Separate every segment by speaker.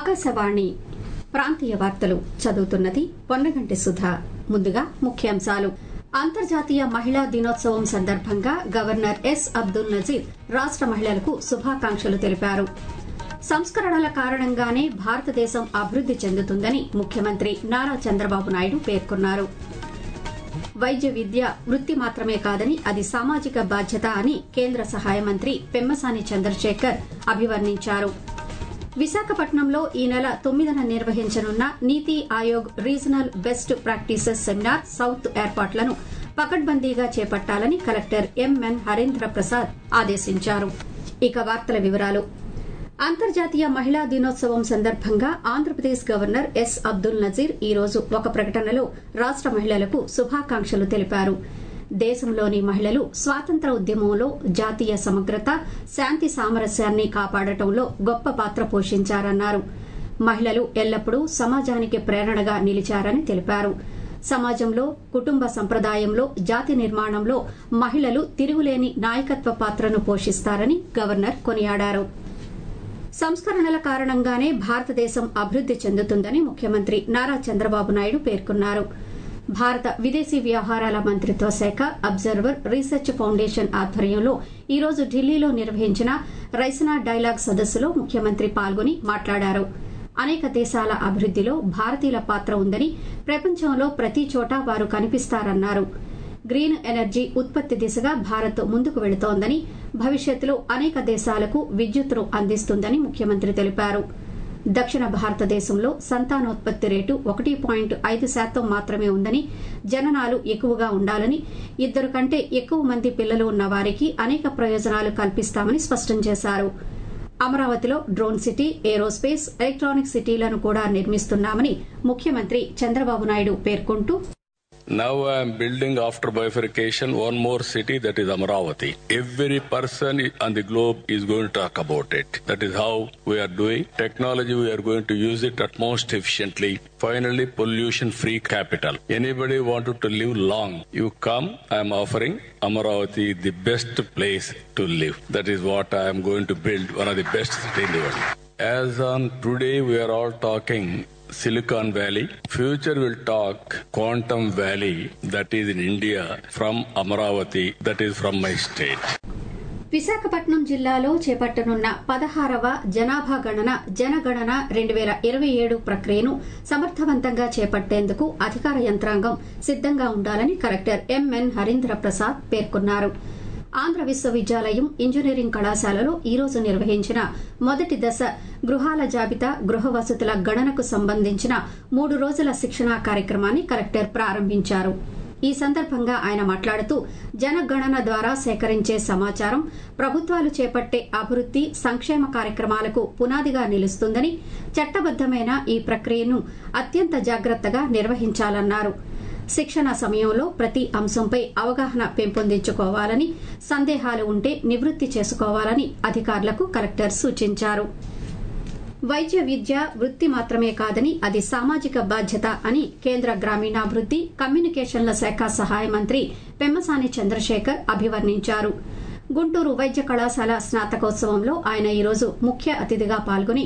Speaker 1: ఆకాశవాణి ప్రాంతీయ వార్తలు చదువుతున్నది పొన్నగంటి సుధా. ముందుగా ముఖ్యాంశాలు. అంతర్జాతీయ మహిళా దినోత్సవం సందర్భంగా గవర్నర్ ఎస్ అబ్దుల్ నజీర్ రాష్ట మహిళలకు శుభాకాంక్షలు తెలిపారు. సంస్కరణల కారణంగానే భారతదేశం అభివృద్ది చెందుతుందని ముఖ్యమంత్రి నారా చంద్రబాబు నాయుడు పేర్కొన్నారు. వైద్య విద్య వృత్తి మాత్రమే కాదని అది సామాజిక బాధ్యత అని కేంద్ర సహాయ మంత్రి పెమ్మసాని చంద్రశేఖర్ అభివర్ణించారు. విశాఖపట్నంలో ఈ నెల 9న నిర్వహించనున్న NITI Aayog regional best practices seminar south ఏర్పాట్లను పకడ్బందీగా చేపట్టాలని కలెక్టర్ ఎంఎన్ హరీంద్ర ప్రసాద్ ఆదేశించారు. ఇక వార్తల వివరాలు. అంతర్జాతీయ మహిళా దినోత్సవం సందర్భంగా ఆంధ్రప్రదేశ్ గవర్నర్ ఎస్ అబ్దుల్ నజీర్ ఈ రోజు ఒక ప్రకటనలో రాష్ట మహిళలకు శుభాకాంక్షలు తెలిపారు. దేశంలోని మహిళలు స్వాతంత్ర ఉద్యమంలో జాతీయ సమగ్రత, శాంతి సామరస్యాన్ని కాపాడటంలో గొప్ప పాత్ర పోషించారన్నారు. మహిళలు ఎల్లప్పుడూ సమాజానికి ప్రేరణగా నిలిచారని తెలిపారు. సమాజంలో, కుటుంబ సంప్రదాయంలో, జాతి నిర్మాణంలో మహిళలు తిరుగులేని నాయకత్వ పాత్రను పోషిస్తారని గవర్నర్ కొనియాడారు. సంస్కరణల కారణంగానే భారతదేశం అభివృద్ది చెందుతుందని ముఖ్యమంత్రి నారా చంద్రబాబు నాయుడు పేర్కొన్నారు. భారత విదేశీ వ్యవహారాల మంత్రిత్వ శాఖ అబ్జర్వర్ రీసెర్చ్ ఫౌండేషన్ ఆధ్వర్యంలో ఈ రోజు ఢిల్లీలో నిర్వహించిన రైసినా డైలాగ్ సదస్సులో ముఖ్యమంత్రి పాల్గొని మాట్లాడారు. అనేక దేశాల అభివృద్దిలో భారతీయుల పాత్ర ఉందని, ప్రపంచంలో ప్రతి చోట వారు కనిపిస్తారన్నారు. గ్రీన్ ఎనర్జీ ఉత్పత్తి దిశగా భారత్ ముందుకు వెళుతోందని, భవిష్యత్తులో అనేక దేశాలకు విద్యుత్తును అందిస్తుందని ముఖ్యమంత్రి తెలిపారు. దక్షిణ భారతదేశంలో సంతానోత్పత్తి రేటు 1.5% మాత్రమే ఉందని, జననాలు ఎక్కువగా ఉండాలని, 2 కంటే ఎక్కువ మంది పిల్లలు ఉన్న వారికి అనేక ప్రయోజనాలు కల్పిస్తామని స్పష్టం చేశారు. అమరావతిలో డ్రోన్ సిటీ, ఏరోస్పేస్, ఎలక్ట్రానిక్ సిటీలను కూడా నిర్మిస్తున్నామని ముఖ్యమంత్రి చంద్రబాబు నాయుడు పేర్కొంటూ,
Speaker 2: Now I am building after bifurcation one more city, that is Amaravati. Every person on the globe is going to talk about it. That is how we are doing. Technology, we are going to use it at most efficiently. Finally, pollution-free capital. Anybody wanted to live long, you come, I am offering Amaravati the best place to live. That is what I am going to build, one of the best cities in the world. As on today, we are all talking Silicon Valley. Future will talk Quantum Valley, that is in India, from Amaravati, that is from my state.
Speaker 1: Visakhapatnam జిల్లాలో చేపట్టనున్న 16వ జనాభా గణన జనగణన 2027 ప్రక్రియను సమర్థవంతంగా చేపట్టేందుకు అధికార యంత్రాంగం సిద్దంగా ఉండాలని కలెక్టర్ ఎంఎన్ హరీంద్ర ప్రసాద్ పేర్కొన్నారు. ఆంధ్ర విశ్వవిద్యాలయం ఇంజనీరింగ్ కళాశాలలో ఈ రోజు నిర్వహించిన మొదటి దశ గృహాల జాబితా, గృహ వసతుల గణనకు సంబంధించిన 3 రోజుల శిక్షణా కార్యక్రమాన్ని కలెక్టర్ ప్రారంభించారు. ఈ సందర్భంగా ఆయన మాట్లాడుతూ, జనగణన ద్వారా సేకరించే సమాచారం ప్రభుత్వాలు చేపట్టే అభివృద్ది, సంక్షేమ కార్యక్రమాలకు పునాదిగా నిలుస్తుందని, చట్టబద్దమైన ఈ ప్రక్రియను అత్యంత జాగ్రత్తగా నిర్వహించాలన్నారు. శిక్షణ సమయంలో ప్రతి అంశంపై అవగాహన పెంపొందించుకోవాలని, సందేహాలు ఉంటే నివృత్తి చేసుకోవాలని అధికారులకు కలెక్టర్ సూచించారు. వైద్య విద్య వృత్తి మాత్రమే కాదని అది సామాజిక బాధ్యత అని కేంద్ర గ్రామీణాభివృద్ది, కమ్యూనికేషన్ల శాఖ సహాయ మంత్రి పెమ్మసాని చంద్రశేఖర్ అభివర్ణించారు. గుంటూరు వైద్య కళాశాల స్నాతకోత్సవంలో ఆయన ఈరోజు ముఖ్య అతిథిగా పాల్గొని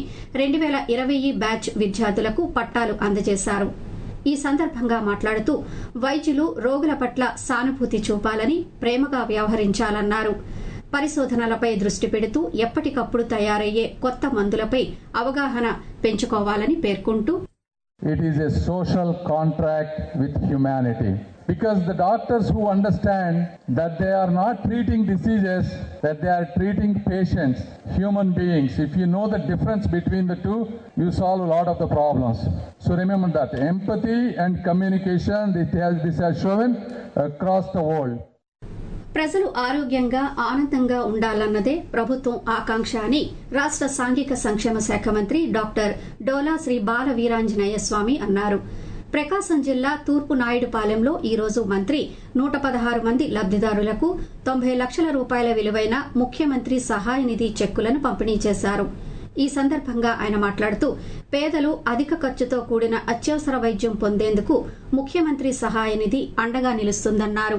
Speaker 1: 2020 బ్యాచ్ విద్యార్థులకు పట్టాలు అందజేశారు. ఈ సందర్భంగా మాట్లాడుతూ, వైద్యులు రోగుల పట్ల సానుభూతి చూపాలని, ప్రేమగా వ్యవహరించాలన్నారు. పరిశోధనలపై దృష్టి పెడుతూ ఎప్పటికప్పుడు తయారయ్యే కొత్త మందులపై అవగాహన పెంచుకోవాలని పేర్కొంటూ,
Speaker 3: It is a social contract with humanity. Because the doctors who understand that they are not treating diseases, that they are treating patients, human beings. If you know the difference between the two, you solve a lot of the problems. So remember that empathy and communication, this has shown across the world.
Speaker 1: ప్రజలు ఆరోగ్యంగా, ఆనందంగా ఉండాలన్నదే ప్రభుత్వం ఆకాంక్ష అని రాష్ట సాంఘిక సంక్షేమ శాఖ మంత్రి డాక్టర్ డోలా శ్రీ బాల వీరాంజనేయ స్వామి అన్నారు. ప్రకాశం జిల్లా తూర్పు నాయుడుపాలెంలో ఈ రోజు మంత్రి 116 మంది లబ్దిదారులకు 90 లక్షల రూపాయల విలువైన ముఖ్యమంత్రి సహాయ నిధి చెక్కులను పంపిణీ చేశారు. ఈ సందర్భంగా ఆయన మాట్లాడుతూ, పేదలు అధిక ఖర్చుతో కూడిన అత్యవసర వైద్యం పొందేందుకు ముఖ్యమంత్రి సహాయ నిధి అండగా నిలుస్తుందన్నారు.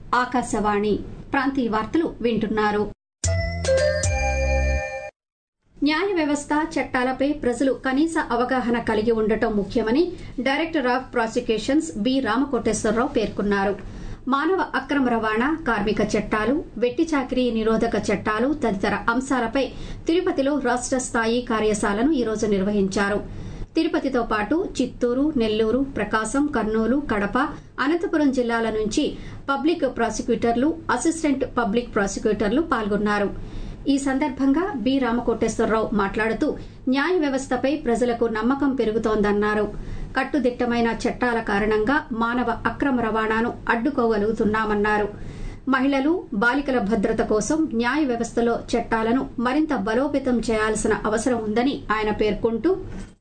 Speaker 1: ఆకాశవాణి ప్రాంతీయ వార్తలు వింటున్నారు. న్యాయ వ్యవస్థ చట్టాలపై ప్రజలు కనీస అవగాహన కలిగి ఉండటం ముఖ్యమని director of prosecutions B Ramakoteswara Rao పేర్కొన్నారు. మానవ అక్రమ రవాణా, కార్మిక చట్టాలు, వెట్టి చాకిరీ నిరోధక చట్టాలు తదితర అంశాలపై తిరుపతిలో రాష్ట స్థాయి కార్యశాలను ఈరోజు నిర్వహించారు. తిరుపతితో పాటు చిత్తూరు, నెల్లూరు, ప్రకాశం, కర్నూలు, కడప, అనంతపురం జిల్లాల నుంచి పబ్లిక్ ప్రాసిక్యూటర్లు, అసిస్టెంట్ పబ్లిక్ ప్రాసిక్యూటర్లు పాల్గొన్నారు. ఈ సందర్భంగా బి రామకోటేశ్వరరావు మాట్లాడుతూ న్యాయ వ్యవస్థపై ప్రజలకు నమ్మకం పెరుగుతోందన్నారు. కట్టుదిట్టమైన చట్టాల కారణంగా మానవ అక్రమ రవాణాను అడ్డుకోగలుగుతున్నామన్నారు. మహిళలు, బాలికల భద్రత కోసం న్యాయ వ్యవస్థలో చట్టాలను మరింత బలోపేతం చేయాల్సిన అవసరం ఉందని ఆయన పేర్కొంటూ,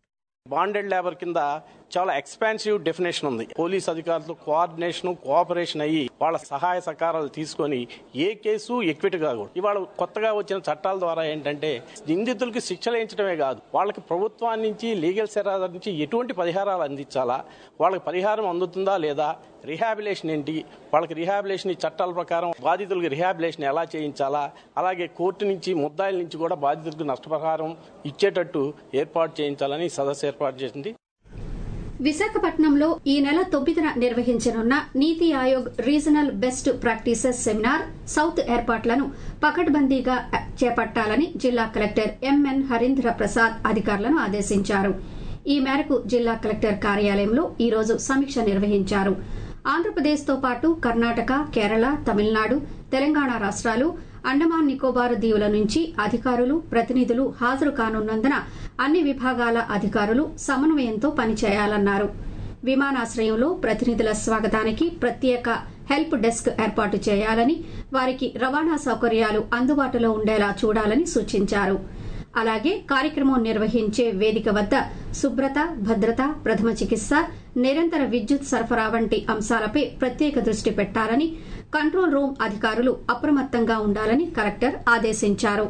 Speaker 4: బాండెడ్ లేబర్ కింద చాలా ఎక్స్పాన్సివ్ డెఫినేషన్ ఉంది. పోలీస్ అధికారులతో కోఆర్డినేషన్, కోఆపరేషన్ అయ్యి వాళ్ళ సహాయ సహకారాలు తీసుకొని ఏ కేసు ఎక్విట్ కాకూడదు. ఇవాళ కొత్తగా వచ్చిన చట్టాల ద్వారా ఏంటంటే నిందితులకు శిక్షలు వేయించడమే కాదు, వాళ్ళకి ప్రభుత్వాన్ని నుంచి, లీగల్ సెరాల నుంచి ఎటువంటి పరిహారాలు అందించాలా, వాళ్ళకి పరిహారం అందుతుందా లేదా, రిహాబిలేషన్ ఏంటి, వాళ్ళకి రిహాబిలేషన్ ఈ చట్టాల ప్రకారం బాధితులకు రిహాబిలేషన్ ఎలా చేయించాలా, అలాగే కోర్టు నుంచి, ముద్దాయిల నుంచి కూడా బాధితులకు నష్టపరిహారం ఇచ్చేటట్టు ఏర్పాటు చేయించాలని సదస్సు ఏర్పాటు చేసింది.
Speaker 1: విశాఖపట్నంలో ఈ నెల 9న నిర్వహించనున్న NITI Aayog regional best practices seminar south ఏర్పాట్లను పకడ్బందీగా చేపట్టాలని జిల్లా కలెక్టర్ ఎంఎన్ హరీంద్ర ప్రసాద్ అధికారులను ఆదేశించారు. ఈ మేరకు జిల్లా కలెక్టర్ కార్యాలయంలో ఈరోజు సమీక్ష నిర్వహించారు. ఆంధ్రప్రదేశ్తో పాటు కర్ణాటక, కేరళ, తమిళనాడు, తెలంగాణ రాష్ట్రాలు, అండమాన్ నికోబార్ దీవుల నుంచి అధికారులు, ప్రతినిధులు హాజరు కానున్నందున అన్ని విభాగాల అధికారులు సమన్వయంతో పనిచేయాలన్నారు. విమానాశ్రయంలో ప్రతినిధుల స్వాగతానికి ప్రత్యేక హెల్ప్ డెస్క్ ఏర్పాటు చేయాలని, వారికి రవాణా సౌకర్యాలు అందుబాటులో ఉండేలా చూడాలని సూచించారు. అలాగే కార్యక్రమం నిర్వహించే వేదిక వద్ద శుభ్రత, భద్రత, ప్రథమ చికిత్స, నిరంతర విద్యుత్ సరఫరా వంటి అంశాలపై ప్రత్యేక దృష్టి పెట్టాలని, కంట్రోల్ రూమ్ అధికారులు అప్రమత్తంగా ఉండాలని కలెక్టర్ ఆదేశించారు.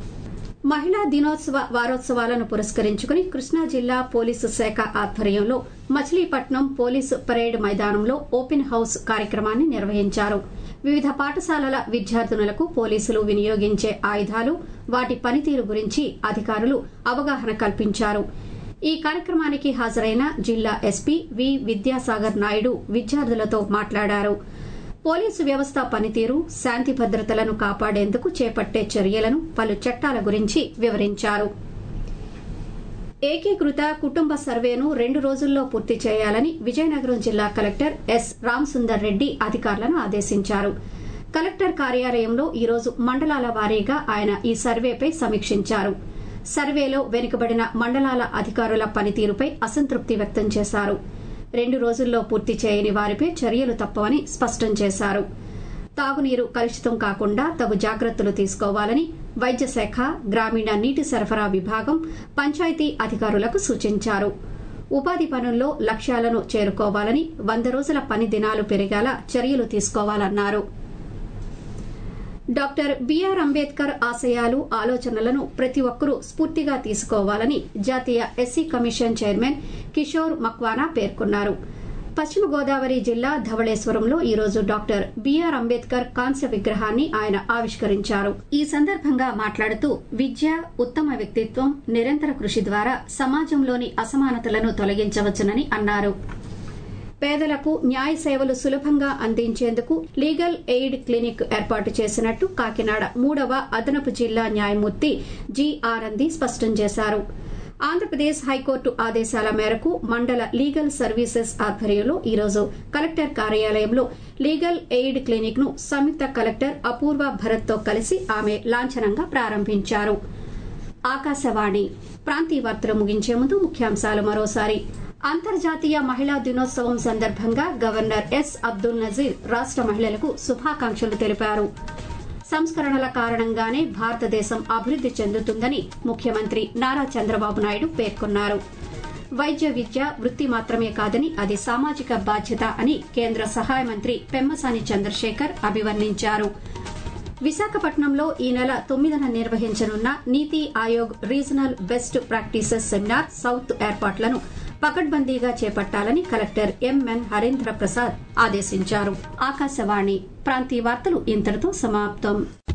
Speaker 1: మహిళా దినోత్సవ వారోత్సవాలను పురస్కరించుకుని కృష్ణా జిల్లా పోలీసు శాఖ ఆధ్వర్యంలో మచిలీపట్నం పోలీసు పరేడ్ మైదానంలో ఓపెన్ హౌస్ కార్యక్రమాన్ని నిర్వహించారు. వివిధ పాఠశాలల విద్యార్థినులకు పోలీసులు వినియోగించే ఆయుధాలు, వాటి పనితీరు గురించి అధికారులు అవగాహన కల్పించారు. ఈ కార్యక్రమానికి హాజరైన జిల్లా ఎస్పీ వి విద్యాసాగర్ నాయుడు విద్యార్థులతో మాట్లాడారు. పోలీసు వ్యవస్థ పనితీరు, శాంతి భద్రతలను కాపాడేందుకు చేపట్టే చర్యలను, పలు చట్టాల గురించి వివరించారు. ఏకీకృత కుటుంబ సర్వేను 2 రోజుల్లో పూర్తి చేయాలని విజయనగరం జిల్లా కలెక్టర్ ఎస్ రామసుందర్ రెడ్డి అధికారులను ఆదేశించారు. కలెక్టర్ కార్యాలయంలో ఈరోజు మండలాల వారీగా ఆయన ఈ సర్వేపై సమీక్షించారు. సర్వేలో వెనుకబడిన మండలాల అధికారుల పనితీరుపై అసంతృప్తి వ్యక్తం చేశారు. 2 రోజుల్లో పూర్తి చేయని వారిపై చర్యలు తప్పవని స్పష్టం చేశారు. తాగునీరు కలుషితం కాకుండా తగు జాగ్రత్తలు తీసుకోవాలని వైద్య శాఖ, గ్రామీణ నీటి సరఫరా విభాగం, పంచాయతీ అధికారులకు సూచించారు. ఉపాధి పనుల్లో లక్ష్యాలను చేరుకోవాలని, 100 రోజుల పని దినాలు పెరిగేలా చర్యలు తీసుకోవాలన్నారు. డాక్టర్ బిఆర్ అంబేద్కర్ ఆశయాలు, ఆలోచనలను ప్రతి ఒక్కరూ స్ఫూర్తిగా తీసుకోవాలని జాతీయ SC commission chairman Kishore Makwana పేర్కొన్నారు. పశ్చిమ గోదావరి జిల్లా ధవళేశ్వరంలో ఈరోజు డాక్టర్ బిఆర్ అంబేద్కర్ కాంస్య విగ్రహాన్ని ఆయన ఆవిష్కరించారు. ఈ సందర్భంగా మాట్లాడుతూ విద్య, ఉత్తమ వ్యక్తిత్వం, నిరంతర కృషి ద్వారా సమాజంలోని అసమానతలను తొలగించవచ్చునని అన్నారు. పేదలకు న్యాయ సేవలు సులభంగా అందించేందుకు లీగల్ ఎయిడ్ క్లినిక్ ఏర్పాటు చేసినట్టు కాకినాడ 3వ అదనపు జిల్లా న్యాయమూర్తి జి ఆనంది స్పష్టం చేశారు. ఆంధ్రప్రదేశ్ హైకోర్టు ఆదేశాల మేరకు మండల లీగల్ సర్వీసెస్ ఆధ్వర్యంలో ఈరోజు కలెక్టర్ కార్యాలయంలో లీగల్ ఎయిడ్ క్లినిక్ ను సంయుక్త కలెక్టర్ అపూర్వ భరత్ తో కలిసి ఆమె లాంఛనంగా ప్రారంభించారు. ఆకాశవాణి ప్రాంతీయ వార్తలు ముగించే ముందు ముఖ్యాంశాలు మరోసారి. అంతర్జాతీయ మహిళా దినోత్సవం సందర్భంగా గవర్నర్ ఎస్ అబ్దుల్ నజీర్ రాష్ట మహిళలకు శుభాకాంక్షలు తెలిపారు. సంస్కరణల కారణంగానే భారతదేశం అభివృద్ది చెందుతుందని ముఖ్యమంత్రి నారా చంద్రబాబు నాయుడు పేర్కొన్నారు. వైద్య విద్య వృత్తి మాత్రమే కాదని అది సామాజిక బాధ్యత అని కేంద్ర సహాయ మంత్రి పెమ్మసాని చంద్రశేఖర్ అభివర్ణించారు. విశాఖపట్నంలో ఈ నెల 9న నిర్వహించనున్న NITI Aayog regional best practices seminar south ఏర్పాట్లను పకడ్బందీగా చేపట్టాలని కలెక్టర్ ఎంఎన్ హరీంద్ర ప్రసాద్ ఆదేశించారు. ఆకాశవాణి ప్రాంతీయ వార్తలు ఇంతటితో సమాప్తం.